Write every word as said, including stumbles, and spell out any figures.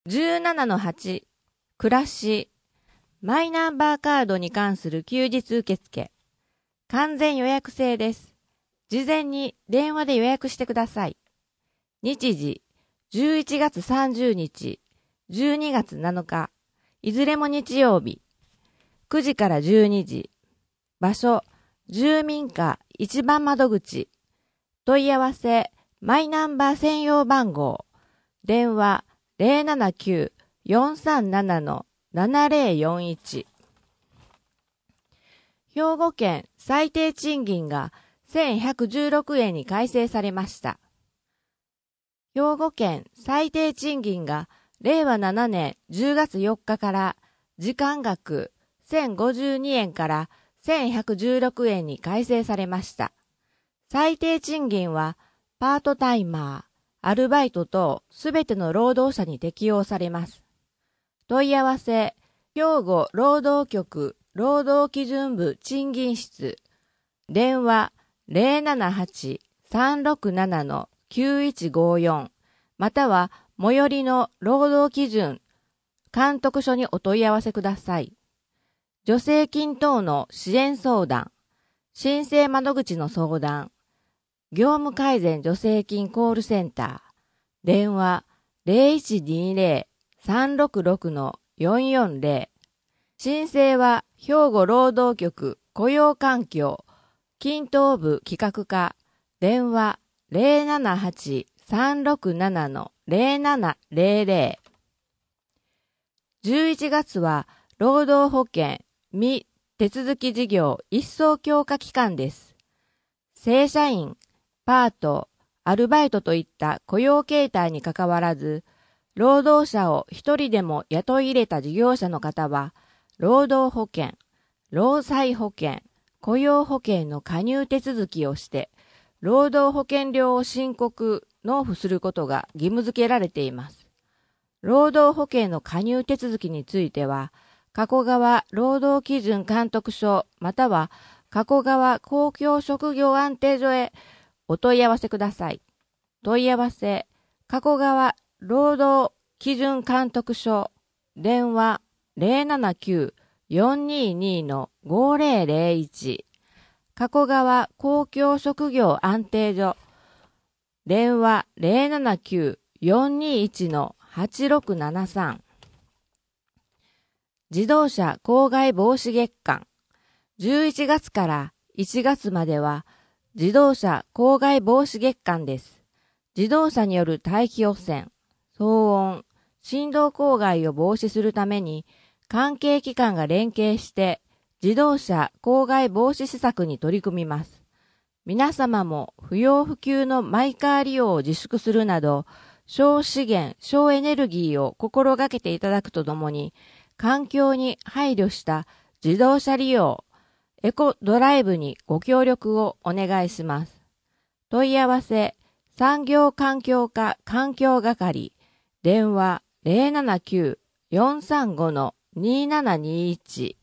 じゅうななのはち 暮らしマイナンバーカードに関する休日受付完全予約制です。事前に電話で予約してください。日時じゅういちがつさんじゅうにち、じゅうにがつなのか、いずれも日曜日、くじからじゅうにじ、場所住民課一番窓口、問い合わせマイナンバー専用番号、電話ゼロななきゅう よんさんなな ななゼロよんいち。兵庫県最低賃金がせんひゃくじゅうろくえんに改正されました。兵庫県最低賃金がれいわななねんじゅうがつよっかから時間額せんごじゅうにえんからせんひゃくじゅうろくえんに改正されました。最低賃金はパートタイマー、アルバイト等すべての労働者に適用されます。問い合わせ、兵庫労働局労働基準部賃金室、電話ゼロななはち さんろくなな きゅういちごよんまたは最寄りの労働基準監督署にお問い合わせください。助成金等の支援相談、申請窓口の相談、業務改善助成金コールセンター、電話ゼロいちにゼロ さんろくろく よんよんゼロ、申請は兵庫労働局雇用環境均等部企画課、電話ゼロななはち さんろくなな ゼロななゼロゼロ。じゅういちがつは労働保険未手続き事業一層強化期間です。正社員、パート、アルバイトといった雇用形態にかかわらず、労働者を一人でも雇い入れた事業者の方は、労働保険、労災保険、雇用保険の加入手続きをして、労働保険料を申告、納付することが義務付けられています。労働保険の加入手続きについては、加古川労働基準監督署または加古川公共職業安定所へお問い合わせください。問い合わせ、加古川労働基準監督署、電話ゼロななきゅう よんにに ごゼロゼロいち、加古川公共職業安定所、電話ゼロななきゅう よんにいち はちろくななさん。自動車公害防止月間、じゅういちがつからいちがつまでは自動車公害防止月間です。自動車による大気汚染、騒音、振動公害を防止するために関係機関が連携して自動車公害防止施策に取り組みます。皆様も不要不急のマイカー利用を自粛するなど、省資源、省エネルギーを心がけていただくとともに、環境に配慮した自動車利用、エコドライブにご協力をお願いします。問い合わせ、産業環境課環境係、電話ゼロななきゅう よんさんご にななにいち。